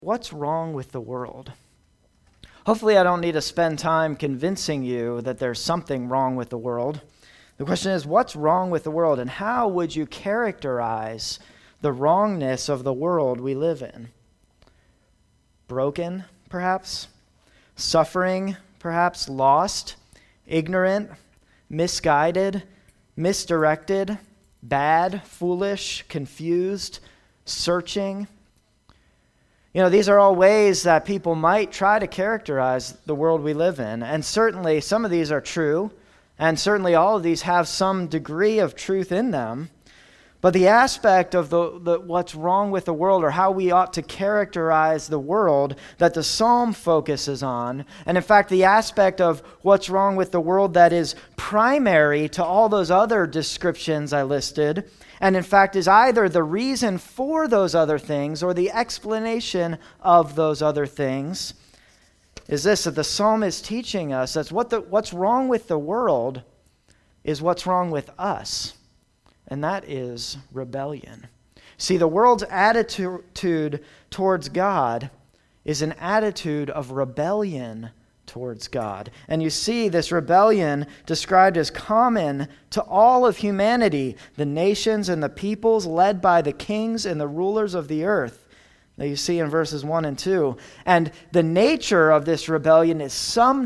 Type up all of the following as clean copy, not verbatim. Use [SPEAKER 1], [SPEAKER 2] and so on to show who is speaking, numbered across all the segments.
[SPEAKER 1] what's wrong with the world? Hopefully I don't need to spend time convincing you that there's something wrong with the world. The question is, what's wrong with the world, and how would you characterize the wrongness of the world we live in? Broken, perhaps? Suffering, perhaps? Lost? Ignorant? Misguided? Misdirected? Bad? Foolish? Confused? Searching? These are all ways that people might try to characterize the world we live in. And certainly some of these are true, and certainly all of these have some degree of truth in them. But the aspect of the what's wrong with the world, or how we ought to characterize the world that the psalm focuses on, and in fact the aspect of what's wrong with the world that is primary to all those other descriptions I listed, and in fact is either the reason for those other things or the explanation of those other things, is this: that the psalm is teaching us that what's wrong with the world is what's wrong with us. And that is rebellion. See, the world's attitude towards God is an attitude of rebellion towards God. And you see this rebellion described as common to all of humanity, the nations and the peoples led by the kings and the rulers of the earth, that you see in verses 1 and 2. And the nature of this rebellion is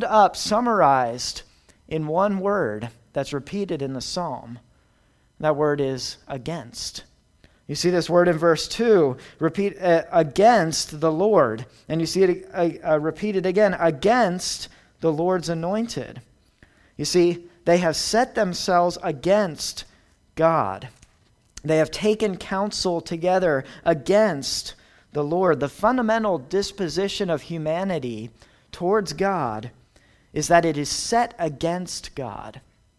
[SPEAKER 1] summarized in one word that's repeated in the psalm. That word is against. You see this word in verse 2, repeat against the Lord. And you see it repeated again, against the Lord's anointed. You see, they have set themselves against God. They have taken counsel together against the Lord. The fundamental disposition of humanity towards God is that it is set against God.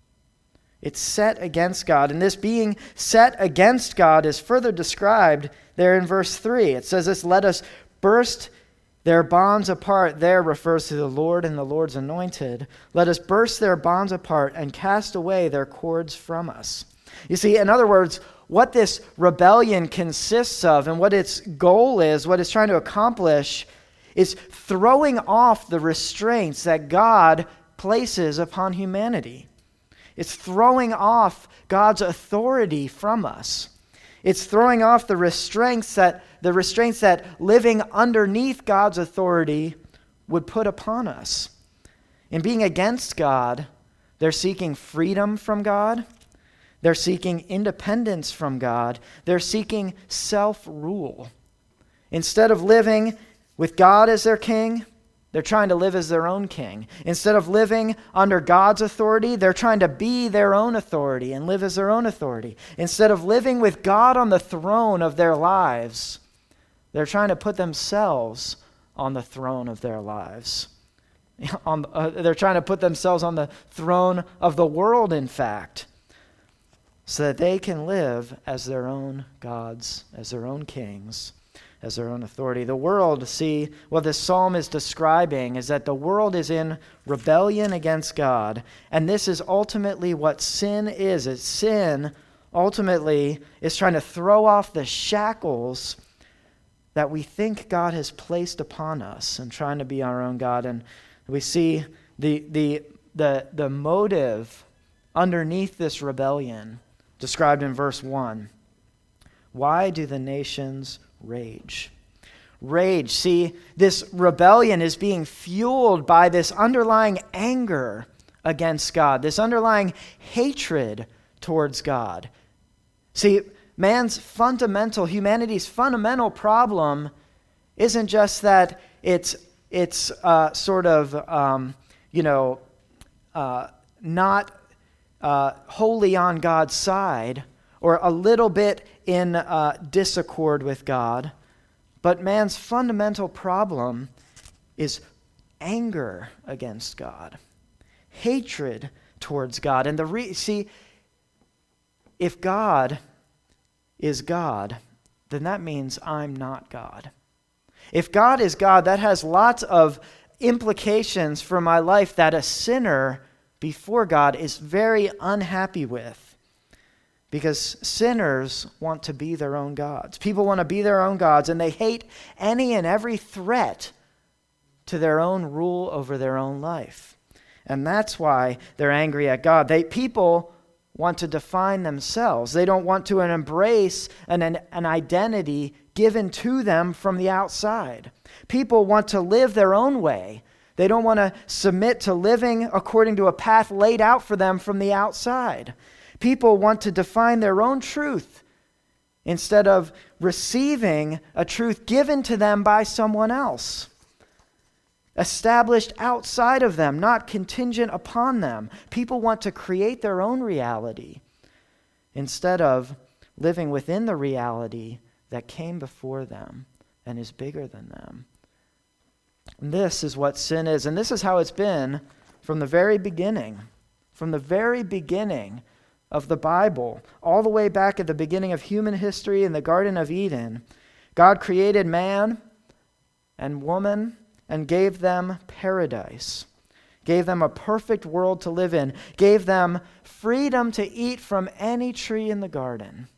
[SPEAKER 1] It's set against God. And this being set against God is further described there in verse 3. It says this: let us burst their bonds apart. There refers to the Lord and the Lord's anointed. Let us burst their bonds apart and cast away their cords from us. You see, in other words, what this rebellion consists of and what its goal is, what it's trying to accomplish, is throwing off the restraints that God places upon humanity. It's throwing off God's authority from us. It's throwing off the restraints that living underneath God's authority would put upon us. In being against God, they're seeking freedom from God. They're seeking independence from God. They're seeking self-rule. Instead of living with God as their king, they're trying to live as their own king. Instead of living under God's authority, they're trying to be their own authority and live as their own authority. Instead of living with God on the throne of their lives, they're trying to put themselves on the throne of their lives. They're trying to put themselves on the throne of the world, in fact, so that they can live as their own gods, as their own kings, as their own authority. The world, see, what this psalm is describing is that the world is in rebellion against God, and this is ultimately what sin is. Sin ultimately is trying to throw off the shackles that we think God has placed upon us and trying to be our own God. And we see the motive underneath this rebellion described in verse 1. Why do the nations rage? Rage. See, this rebellion is being fueled by this underlying anger against God, this underlying hatred towards God. See, humanity's fundamental problem isn't just that it's not wholly on God's side, or a little bit in disaccord with God. But man's fundamental problem is anger against God, hatred towards God. And if God is God, then that means I'm not God. If God is God, that has lots of implications for my life that a sinner before God is very unhappy with. because sinners want to be their own gods. People want to be their own gods, and they hate any and every threat to their own rule over their own life. And that's why they're angry at God. People want to define themselves. They don't want to embrace an identity given to them from the outside. People want to live their own way. They don't want to submit to living according to a path laid out for them from the outside. People want to define their own truth instead of receiving a truth given to them by someone else, established outside of them, not contingent upon them. People want to create their own reality instead of living within the reality that came before them and is bigger than them. And this is what sin is, and this is how it's been from the very beginning. From the very beginning of the Bible, all the way back at the beginning of human history in the Garden of Eden, God created man and woman and gave them paradise, gave them a perfect world to live in, gave them freedom to eat from any tree in the garden.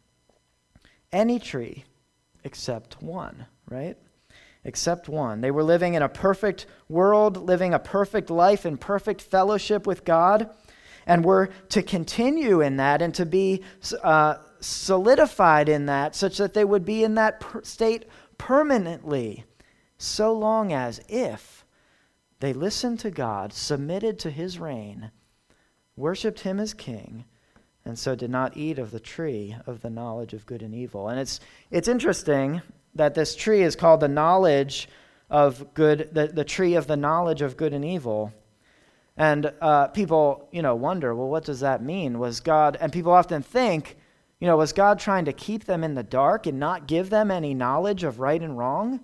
[SPEAKER 1] Any tree except one, right? Except one. They were living in a perfect world, living a perfect life in perfect fellowship with God, and were to continue in that and to be solidified in that such that they would be in that state permanently, so long as if they listened to God, submitted to his reign, worshiped him as king, and so did not eat of the tree of the knowledge of good and evil. And it's interesting that this tree is called the knowledge of good, the tree of the knowledge of good and evil. And people, wonder, well, what does that mean? Was God, and people often think, was God trying to keep them in the dark and not give them any knowledge of right and wrong?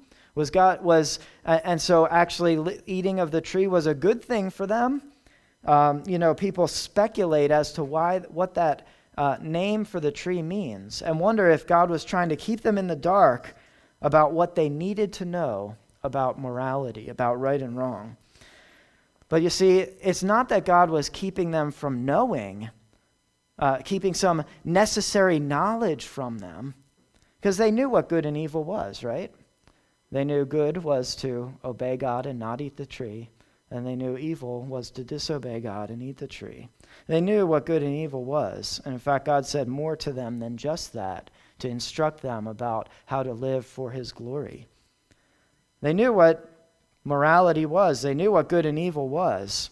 [SPEAKER 1] And so actually eating of the tree was a good thing for them? People speculate as to what that name for the tree means and wonder if God was trying to keep them in the dark about what they needed to know about morality, about right and wrong. But you see, it's not that God was keeping them from knowing, keeping some necessary knowledge from them, because they knew what good and evil was, right? They knew good was to obey God and not eat the tree, and they knew evil was to disobey God and eat the tree. They knew what good and evil was, and in fact, God said more to them than just that, to instruct them about how to live for his glory. They knew what morality was. They knew what good and evil was.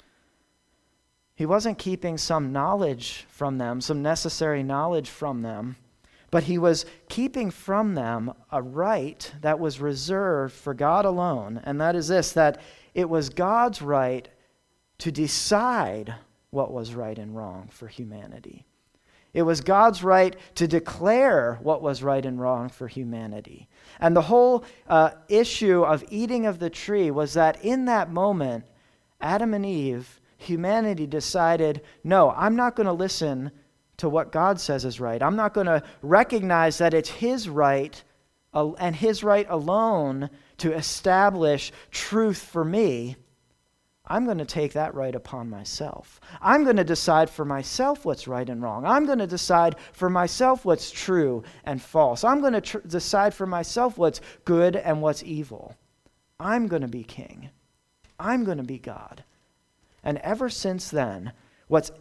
[SPEAKER 1] He wasn't keeping some knowledge from them, some necessary knowledge from them, but he was keeping from them a right that was reserved for God alone, and that is this, that it was God's right to decide what was right and wrong for humanity. It was God's right to declare what was right and wrong for humanity. And the whole issue of eating of the tree was that in that moment, Adam and Eve, humanity decided, no, I'm not going to listen to what God says is right. I'm not going to recognize that it's his right and his right alone to establish truth for me. I'm going to take that right upon myself. I'm going to decide for myself what's right and wrong. I'm going to decide for myself what's true and false. I'm going to decide for myself what's good and what's evil. I'm going to be king. I'm going to be God. And ever since then, what's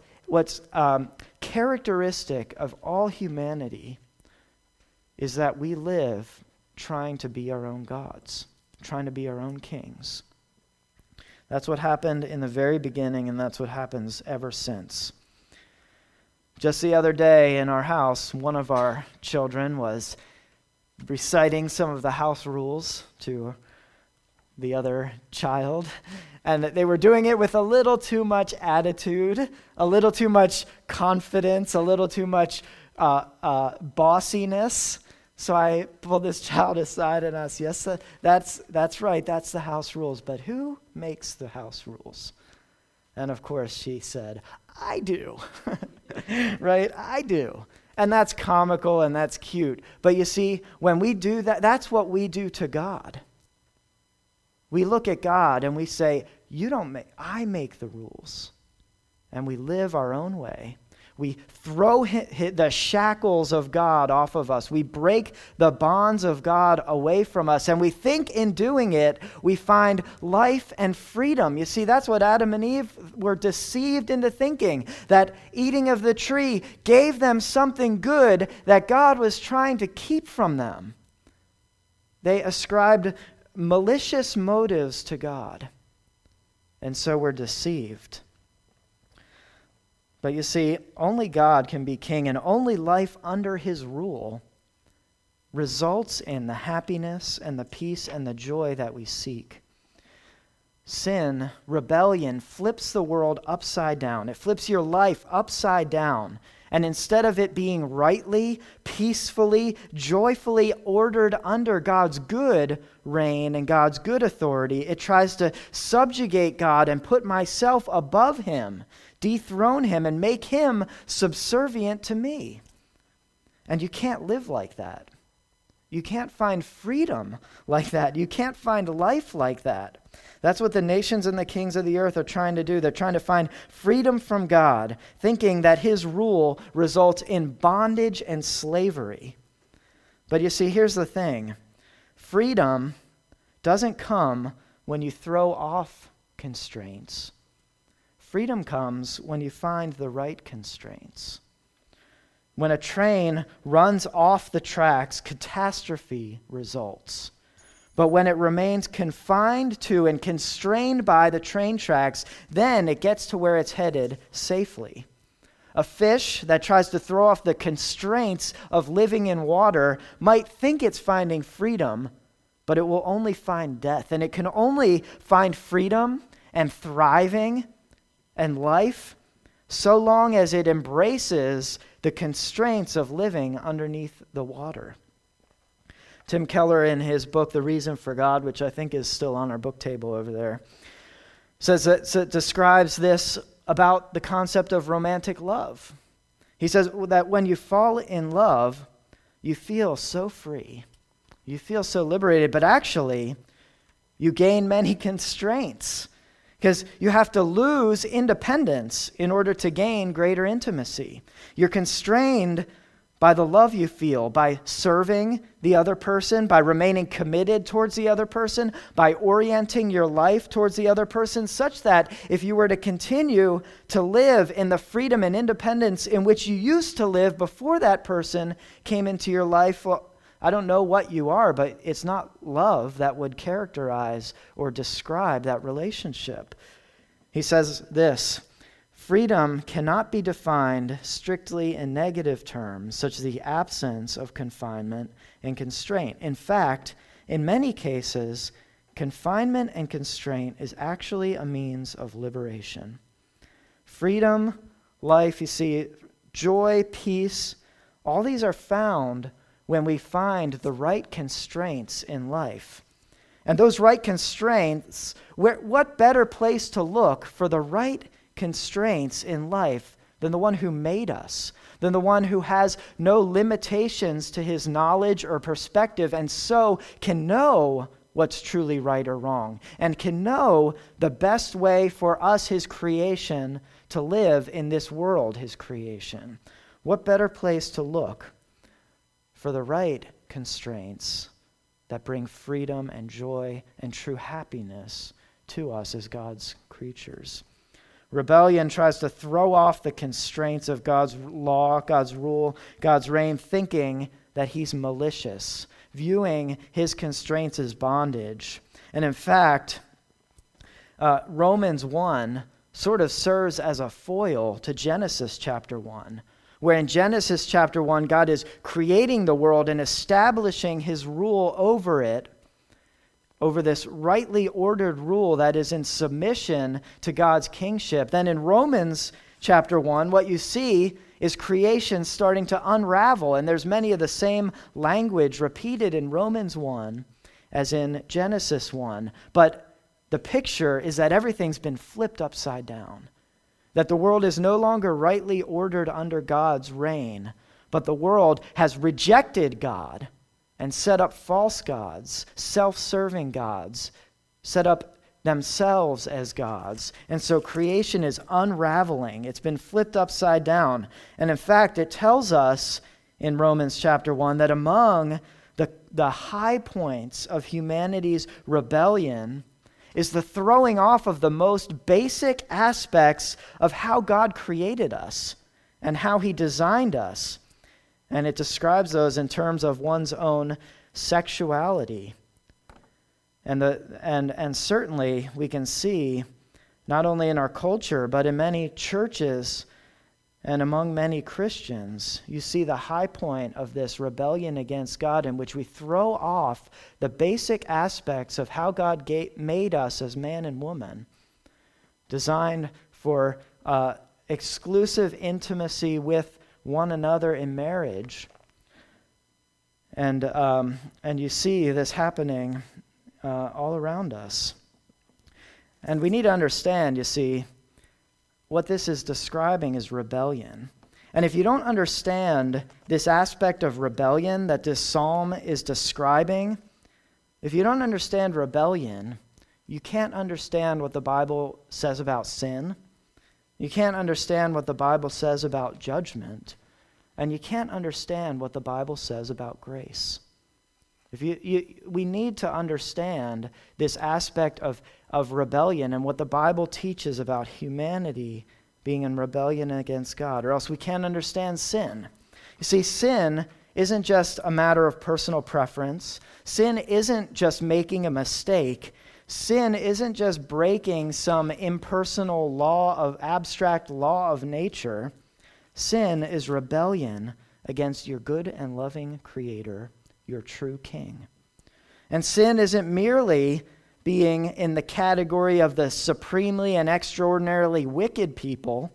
[SPEAKER 1] characteristic of all humanity is that we live trying to be our own gods, trying to be our own kings. That's what happened in the very beginning, and that's what happens ever since. Just the other day in our house, one of our children was reciting some of the house rules to the other child, and they were doing it with a little too much attitude, a little too much confidence, a little too much bossiness. So I pulled this child aside and asked, yes, that's right, that's the house rules, but who makes the house rules? And of course she said, I do, right? I do. And that's comical and that's cute. But you see, when we do that, that's what we do to God. We look at God and we say, I make the rules. And we live our own way. We throw the shackles of God off of us. We break the bonds of God away from us. And we think in doing it, we find life and freedom. You see, that's what Adam and Eve were deceived into thinking, that eating of the tree gave them something good that God was trying to keep from them. They ascribed malicious motives to God, and so were deceived. But you see, only God can be king, and only life under his rule results in the happiness and the peace and the joy that we seek. Sin, rebellion, flips the world upside down. It flips your life upside down. And instead of it being rightly, peacefully, joyfully ordered under God's good reign and God's good authority, it tries to subjugate God and put myself above him, dethrone him, and make him subservient to me. And you can't live like that. You can't find freedom like that. You can't find life like that. That's what the nations and the kings of the earth are trying to do. They're trying to find freedom from God, thinking that his rule results in bondage and slavery. But you see, here's the thing. Freedom doesn't come when you throw off constraints. Freedom comes when you find the right constraints. When a train runs off the tracks, catastrophe results. But when it remains confined to and constrained by the train tracks, then it gets to where it's headed safely. A fish that tries to throw off the constraints of living in water might think it's finding freedom, but it will only find death. And it can only find freedom and thriving and life so long as it embraces the constraints of living underneath the water. Tim Keller, in his book, The Reason for God, which I think is still on our book table over there, describes this about the concept of romantic love. He says that when you fall in love, you feel so free. You feel so liberated, but actually, you gain many constraints. Because you have to lose independence in order to gain greater intimacy. You're constrained by the love you feel, by serving the other person, by remaining committed towards the other person, by orienting your life towards the other person, such that if you were to continue to live in the freedom and independence in which you used to live before that person came into your life, well, I don't know what you are, but it's not love that would characterize or describe that relationship. He says this: freedom cannot be defined strictly in negative terms, such as the absence of confinement and constraint. In fact, in many cases, confinement and constraint is actually a means of liberation. Freedom, life, you see, joy, peace, all these are found when we find the right constraints in life. And those right constraints, what better place to look for the right constraints in life than the one who made us, than the one who has no limitations to his knowledge or perspective, and so can know what's truly right or wrong, and can know the best way for us, his creation, to live in this world, his creation. What better place to look for the right constraints that bring freedom and joy and true happiness to us as God's creatures? Rebellion tries to throw off the constraints of God's law, God's rule, God's reign, thinking that he's malicious, viewing his constraints as bondage. And in fact, Romans 1 sort of serves as a foil to Genesis chapter 1. Where in Genesis chapter 1, God is creating the world and establishing his rule over it, over this rightly ordered rule that is in submission to God's kingship. Then in Romans chapter 1, what you see is creation starting to unravel, and there's many of the same language repeated in Romans 1 as in Genesis 1. But the picture is that everything's been flipped upside down. That the world is no longer rightly ordered under God's reign, but the world has rejected God and set up false gods, self-serving gods, set up themselves as gods. And so creation is unraveling. It's been flipped upside down. And in fact, it tells us in Romans chapter 1 that among the high points of humanity's rebellion is the throwing off of the most basic aspects of how God created us and how he designed us. And it describes those in terms of one's own sexuality. And certainly we can see, not only in our culture, but in many churches and among many Christians, you see the high point of this rebellion against God, in which we throw off the basic aspects of how God made us as man and woman, designed for exclusive intimacy with one another in marriage. And you see this happening all around us. And we need to understand, you see, what this is describing is rebellion. And if you don't understand this aspect of rebellion that this psalm is describing, if you don't understand rebellion, you can't understand what the Bible says about sin. You can't understand what the Bible says about judgment. And you can't understand what the Bible says about grace. We need to understand this aspect of rebellion and what the Bible teaches about humanity being in rebellion against God, or else we can't understand sin. You see, sin isn't just a matter of personal preference. Sin isn't just making a mistake. Sin isn't just breaking some impersonal abstract law of nature. Sin is rebellion against your good and loving Creator, your true King. And sin isn't merely being in the category of the supremely and extraordinarily wicked people.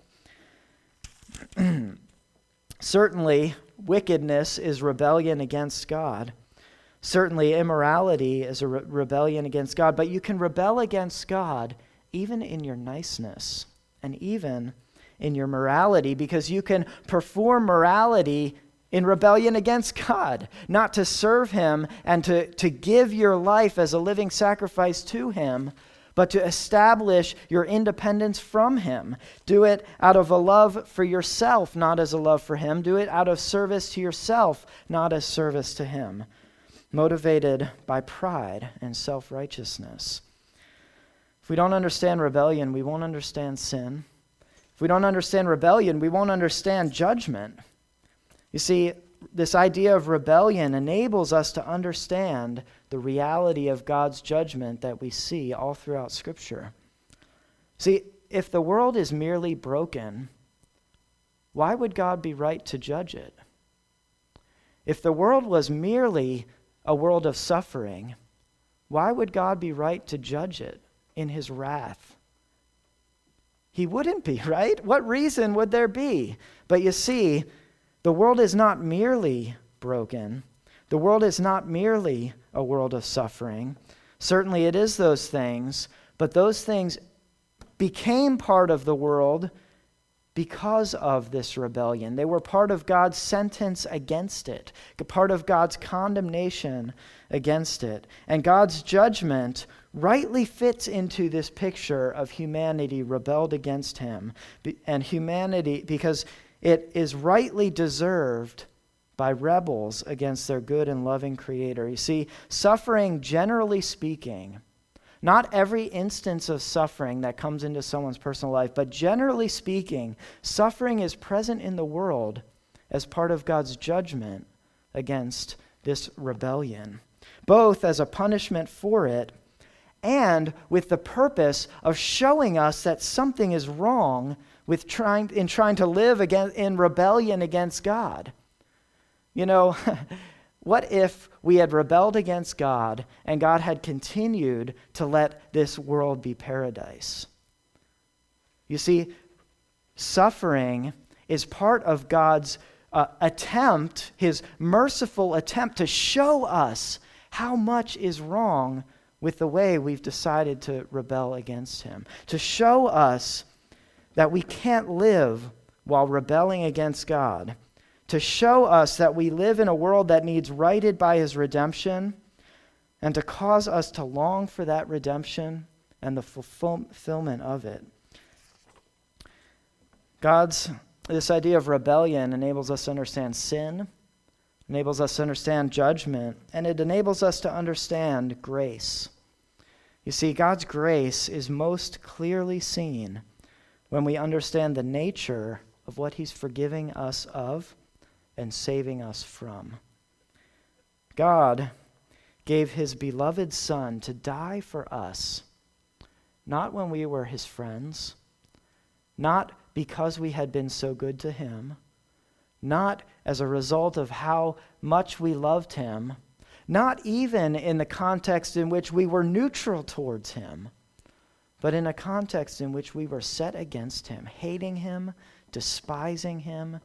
[SPEAKER 1] Certainly, wickedness is rebellion against God. Certainly, immorality is a rebellion against God. But you can rebel against God even in your niceness and even in your morality, because you can perform morality in rebellion against God, not to serve him and to give your life as a living sacrifice to him, but to establish your independence from him. Do it out of a love for yourself, not as a love for him. Do it out of service to yourself, not as service to him. Motivated by pride and self-righteousness. If we don't understand rebellion, we won't understand sin. If we don't understand rebellion, we won't understand judgment. You see, this idea of rebellion enables us to understand the reality of God's judgment that we see all throughout Scripture. See, if the world is merely broken, why would God be right to judge it? If the world was merely a world of suffering, why would God be right to judge it in his wrath? He wouldn't be, right? What reason would there be? But you see, the world is not merely broken. The world is not merely a world of suffering. Certainly it is those things, but those things became part of the world because of this rebellion. They were part of God's sentence against it, part of God's condemnation against it. And God's judgment rightly fits into this picture of humanity rebelled against him, and humanity, because it is rightly deserved by rebels against their good and loving Creator. You see, suffering, generally speaking, not every instance of suffering that comes into someone's personal life, but generally speaking, suffering is present in the world as part of God's judgment against this rebellion, both as a punishment for it and with the purpose of showing us that something is wrong with trying to live in rebellion against God. You know, what if we had rebelled against God and God had continued to let this world be paradise? You see, suffering is part of God's attempt, his merciful attempt to show us how much is wrong with the way we've decided to rebel against him, to show us that we can't live while rebelling against God, to show us that we live in a world that needs righted by his redemption, and to cause us to long for that redemption and the fulfillment of it. This idea of rebellion enables us to understand sin, enables us to understand judgment, and it enables us to understand grace. You see, God's grace is most clearly seen when we understand the nature of what he's forgiving us of and saving us from. God gave his beloved Son to die for us, not when we were his friends, not because we had been so good to him, not as a result of how much we loved him, not even in the context in which we were neutral towards him, but in a context in which we were set against him, hating him, despising him.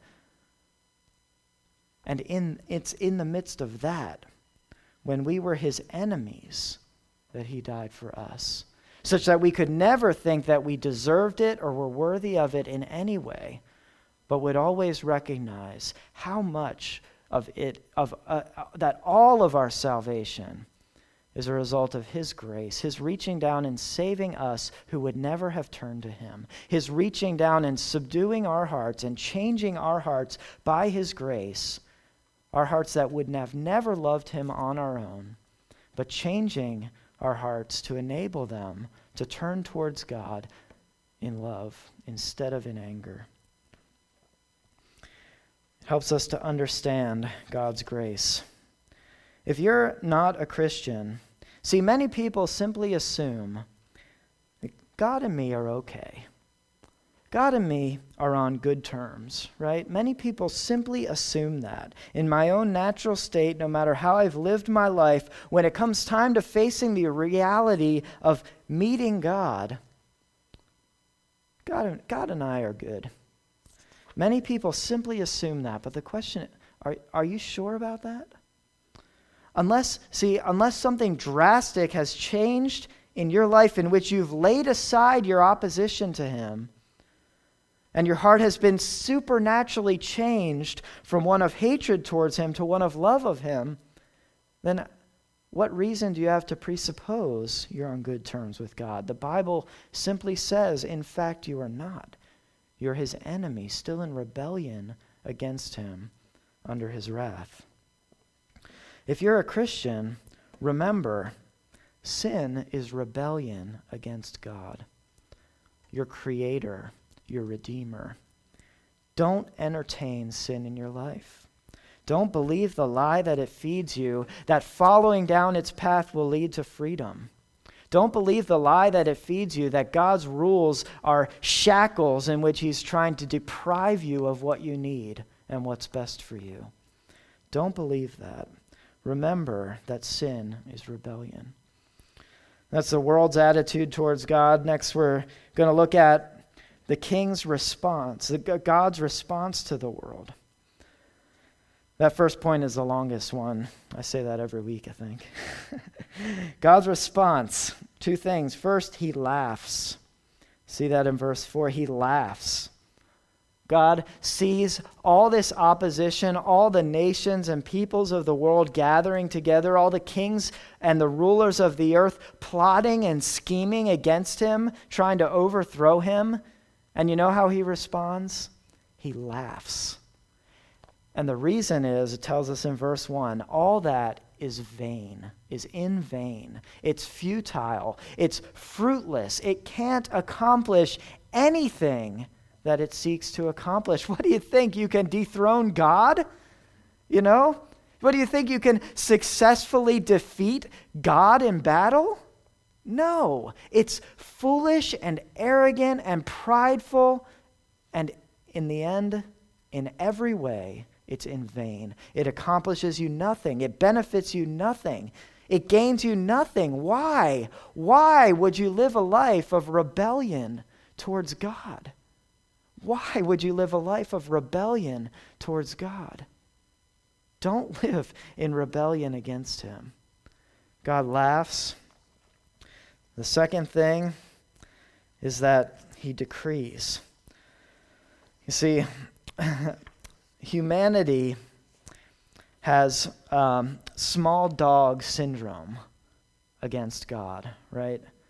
[SPEAKER 1] And it's in the midst of that, when we were his enemies, that he died for us, such that we could never think that we deserved it or were worthy of it in any way, but would always recognize how much that all of our salvation is a result of his grace, his reaching down and saving us who would never have turned to him, his reaching down and subduing our hearts and changing our hearts by his grace, our hearts that would have never loved him on our own, but changing our hearts to enable them to turn towards God in love instead of in anger. It helps us to understand God's grace. If you're not a Christian, see, many people simply assume that God and me are okay. God and me are on good terms, right? Many people simply assume that. In my own natural state, no matter how I've lived my life, when it comes time to facing the reality of meeting God and I are good. Many people simply assume that, but the question, are you sure about that? Unless something drastic has changed in your life in which you've laid aside your opposition to him, and your heart has been supernaturally changed from one of hatred towards him to one of love of him, then what reason do you have to presuppose you're on good terms with God? The Bible simply says, in fact, you are not. You're his enemy, still in rebellion against him under his wrath. If you're a Christian, remember, sin is rebellion against God, your creator, your Redeemer. Don't entertain sin in your life. Don't believe the lie that it feeds you, that following down its path will lead to freedom. Don't believe the lie that it feeds you, that God's rules are shackles in which he's trying to deprive you of what you need and what's best for you. Don't believe that. Remember that sin is rebellion. That's the world's attitude towards God. Next, we're going to look at the king's response, God's response to the world. That first point is the longest one. I say that every week, I think. God's response, two things. First, he laughs. See that in verse 4, he laughs. God sees all this opposition, all the nations and peoples of the world gathering together, all the kings and the rulers of the earth plotting and scheming against him, trying to overthrow him. And you know how he responds? He laughs. And the reason is, it tells us in verse 1, all that is vain, is in vain. It's futile. It's fruitless. It can't accomplish anything that it seeks to accomplish. What do you think? You can dethrone God? You know? What do you think? You can successfully defeat God in battle? No. It's foolish and arrogant and prideful, and in the end, in every way, it's in vain. It accomplishes you nothing. It benefits you nothing. It gains you nothing. Why? Why would you live a life of rebellion towards God? Why would you live a life of rebellion towards God? Don't live in rebellion against him. God laughs. The second thing is that he decrees. You see, humanity has small dog syndrome against God, right?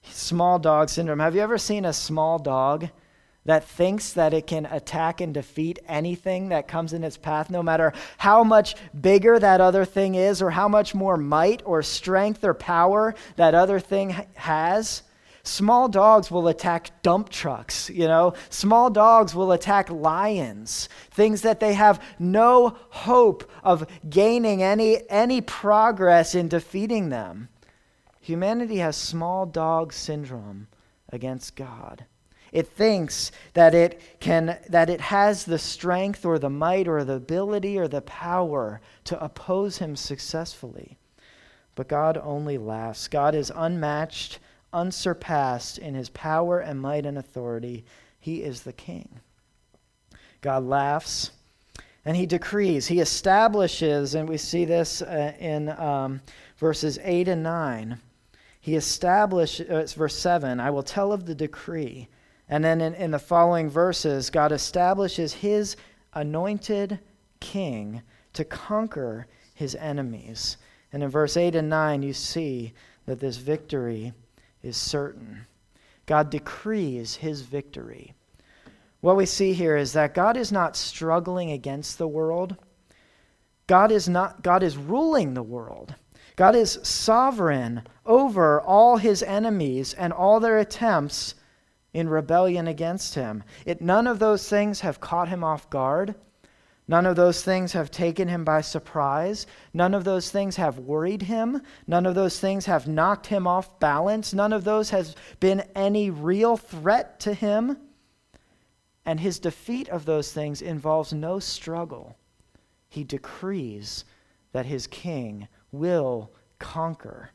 [SPEAKER 1] Small dog syndrome. Have you ever seen a small dog that thinks that it can attack and defeat anything that comes in its path, no matter how much bigger that other thing is or how much more might or strength or power that other thing has? Small dogs will attack dump trucks, Small dogs will attack lions, things that they have no hope of gaining any progress in defeating them. Humanity has small dog syndrome against God. It thinks that it has the strength or the might or the ability or the power to oppose him successfully. But God only laughs. God is unmatched, unsurpassed in his power and might and authority. He is the king. God laughs and he decrees. He establishes, and we see this in verses 8 and 9. He establishes, verse 7, I will tell of the decree. And then in the following verses, God establishes his anointed king to conquer his enemies. And in verse 8 and 9, you see that this victory is certain. God decrees his victory. What we see here is that God is not struggling against the world. God is ruling the world. God is sovereign over all his enemies and all their attempts in rebellion against him. None of those things have caught him off guard. None of those things have taken him by surprise. None of those things have worried him. None of those things have knocked him off balance. None of those has been any real threat to him. And his defeat of those things involves no struggle. He decrees that his king will conquer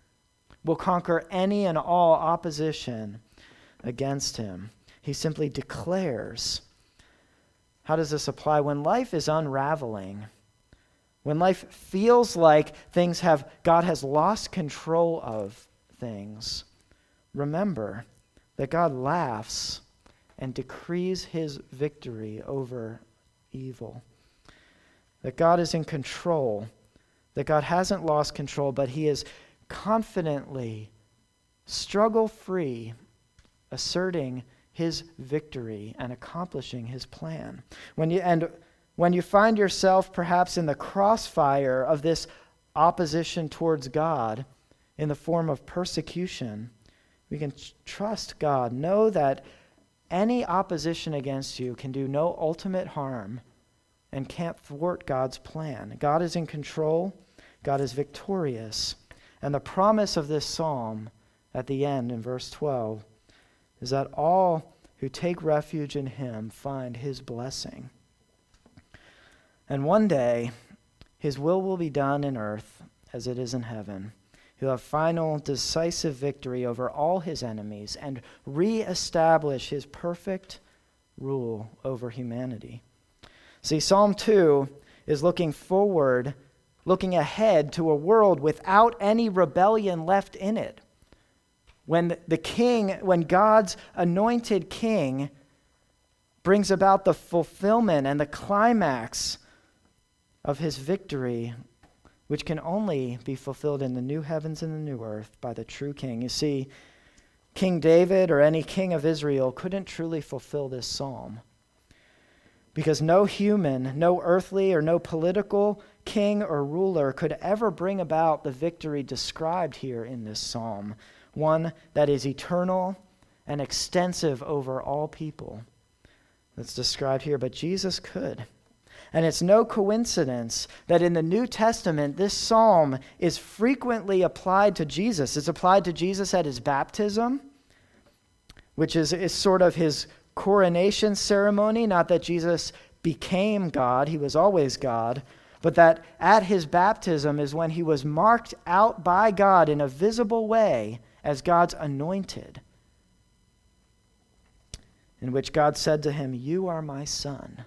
[SPEAKER 1] any and all opposition against him. He simply declares. How does this apply? When life is unraveling, when life feels like God has lost control of things, remember that God laughs and decrees his victory over evil. That God is in control, that God hasn't lost control, but he is confidently, struggle-free, asserting his victory and accomplishing his plan. When you find yourself perhaps in the crossfire of this opposition towards God in the form of persecution, we can trust God. Know that any opposition against you can do no ultimate harm and can't thwart God's plan. God is in control. God is victorious. And the promise of this psalm at the end in verse 12 is that all who take refuge in him find his blessing. And one day, his will be done in earth as it is in heaven. He'll have final, decisive victory over all his enemies and reestablish his perfect rule over humanity. See, Psalm 2 is looking forward, looking ahead to a world without any rebellion left in it. When God's anointed king brings about the fulfillment and the climax of his victory, which can only be fulfilled in the new heavens and the new earth by the true king. You see, King David or any king of Israel couldn't truly fulfill this psalm because no human, no earthly or no political king or ruler could ever bring about the victory described here in this psalm, one that is eternal and extensive over all people. That's described here, but Jesus could. And it's no coincidence that in the New Testament, this psalm is frequently applied to Jesus. It's applied to Jesus at his baptism, which is sort of his coronation ceremony. Not that Jesus became God, he was always God, but that at his baptism is when he was marked out by God in a visible way as God's anointed, in which God said to him, "You are my son."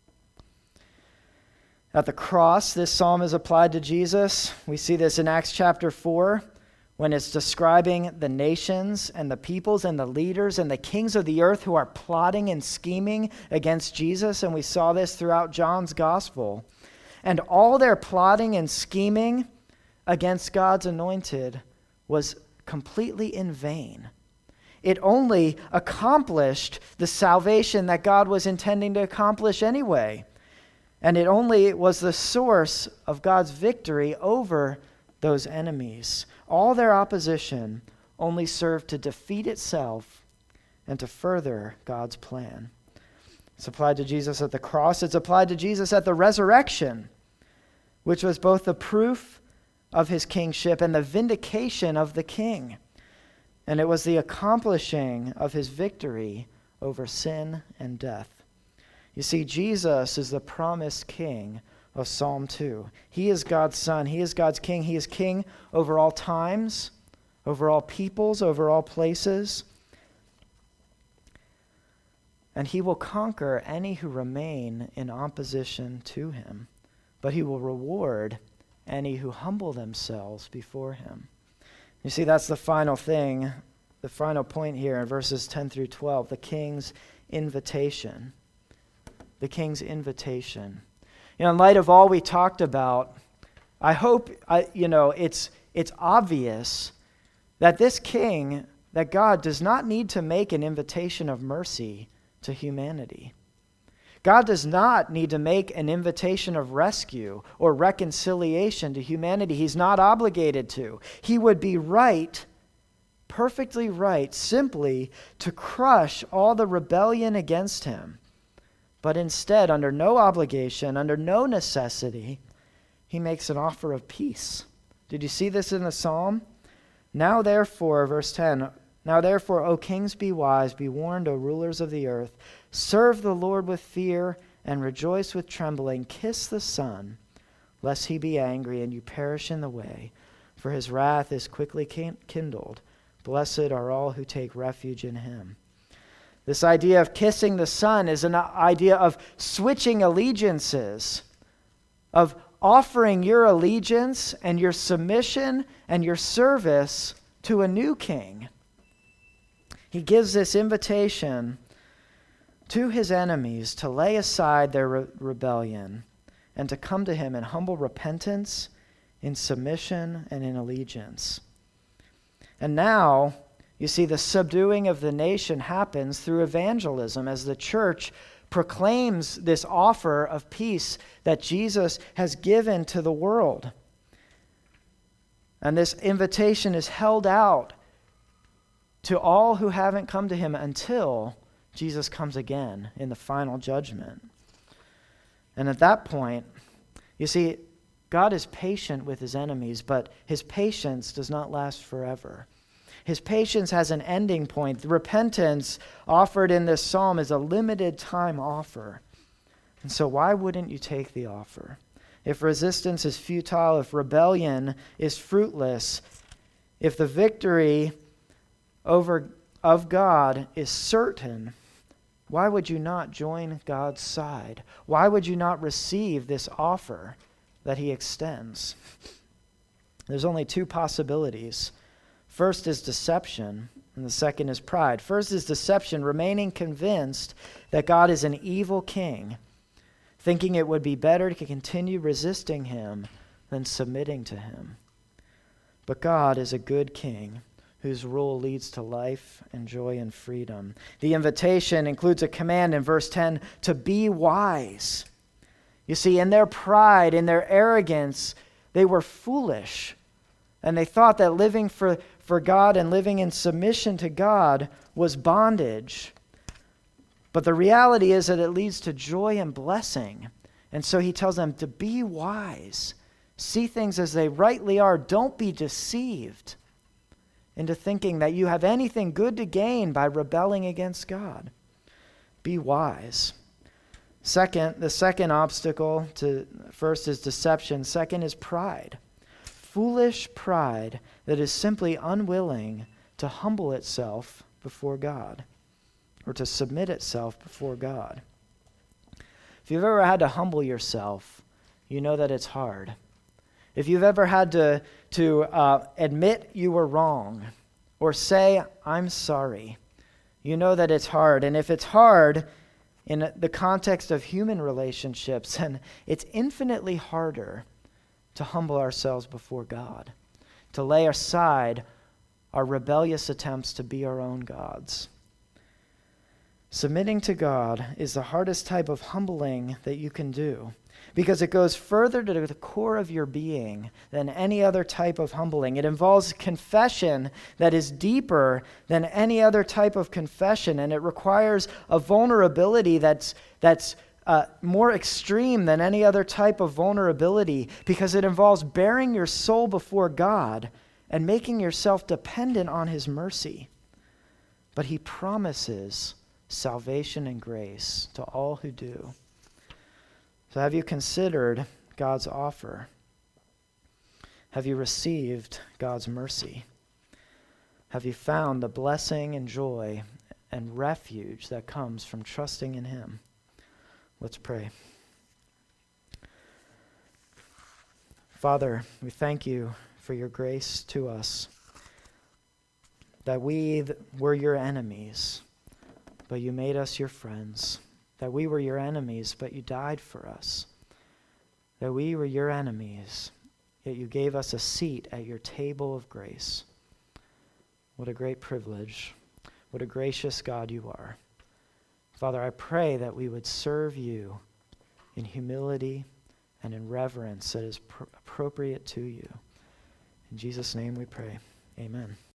[SPEAKER 1] At the cross, this psalm is applied to Jesus. We see this in Acts chapter 4, when it's describing the nations and the peoples and the leaders and the kings of the earth who are plotting and scheming against Jesus. And we saw this throughout John's gospel. And all their plotting and scheming against God's anointed was completely in vain. it only accomplished the salvation that God was intending to accomplish anyway. And it only was the source of God's victory over those enemies. All their opposition only served to defeat itself and to further God's plan. It's applied to Jesus at the cross. It's applied to Jesus at the resurrection, which was both the proof of his kingship and the vindication of the king. And it was the accomplishing of his victory over sin and death. You see, Jesus is the promised king of Psalm 2. He is God's son. He is God's king. He is king over all times, over all peoples, over all places. And he will conquer any who remain in opposition to him, but he will reward any who humble themselves before him. You see, that's the final thing, the final point here in verses 10 through 12, the king's invitation. The king's invitation. In light of all we talked about, I hope it's obvious that this king, that God does not need to make an invitation of mercy to humanity. God does not need to make an invitation of rescue or reconciliation to humanity. He's not obligated to. He would be right, perfectly right, simply to crush all the rebellion against him. But instead, under no obligation, under no necessity, he makes an offer of peace. Did you see this in the psalm? Now therefore, verse 10, now therefore, O kings, be wise, be warned, O rulers of the earth. Serve the Lord with fear and rejoice with trembling. Kiss the Son, lest he be angry and you perish in the way, for his wrath is quickly kindled. Blessed are all who take refuge in him. This idea of kissing the Son is an idea of switching allegiances, of offering your allegiance and your submission and your service to a new king. He gives this invitation to his enemies to lay aside their rebellion and to come to him in humble repentance, in submission, and in allegiance. And now, you see, the subduing of the nation happens through evangelism as the church proclaims this offer of peace that Jesus has given to the world. And this invitation is held out to all who haven't come to him until Jesus comes again in the final judgment. And at that point, you see, God is patient with his enemies, but his patience does not last forever. His patience has an ending point. The repentance offered in this psalm is a limited time offer. And so why wouldn't you take the offer? If resistance is futile, if rebellion is fruitless, if the victory of God is certain, why would you not join God's side? Why would you not receive this offer that he extends? There's only two possibilities. First is deception, and the second is pride. First is deception, remaining convinced that God is an evil king, thinking it would be better to continue resisting him than submitting to him. But God is a good king whose rule leads to life and joy and freedom. The invitation includes a command in verse 10 to be wise. You see, in their pride, in their arrogance, they were foolish. And they thought that living for God and living in submission to God was bondage. But the reality is that it leads to joy and blessing. And so he tells them to be wise. See things as they rightly are. Don't be deceived into thinking that you have anything good to gain by rebelling against God. Be wise. The second obstacle first is deception. Second is pride. Foolish pride that is simply unwilling to humble itself before God or to submit itself before God. If you've ever had to humble yourself, you know that it's hard. If you've ever had to admit you were wrong or say, I'm sorry, you know that it's hard. And if it's hard in the context of human relationships, then it's infinitely harder to humble ourselves before God, to lay aside our rebellious attempts to be our own gods. Submitting to God is the hardest type of humbling that you can do because it goes further to the core of your being than any other type of humbling. It involves confession that is deeper than any other type of confession, and it requires a vulnerability that's more extreme than any other type of vulnerability because it involves bearing your soul before God and making yourself dependent on his mercy. But he promises salvation and grace to all who do. So have you considered God's offer? Have you received God's mercy? Have you found the blessing and joy and refuge that comes from trusting in him? Let's pray. Father, we thank you for your grace to us, that we were your enemies, but you made us your friends, that we were your enemies, but you died for us, that we were your enemies, yet you gave us a seat at your table of grace. What a great privilege. What a gracious God you are. Father, I pray that we would serve you in humility and in reverence that is appropriate to you. In Jesus' name we pray. Amen.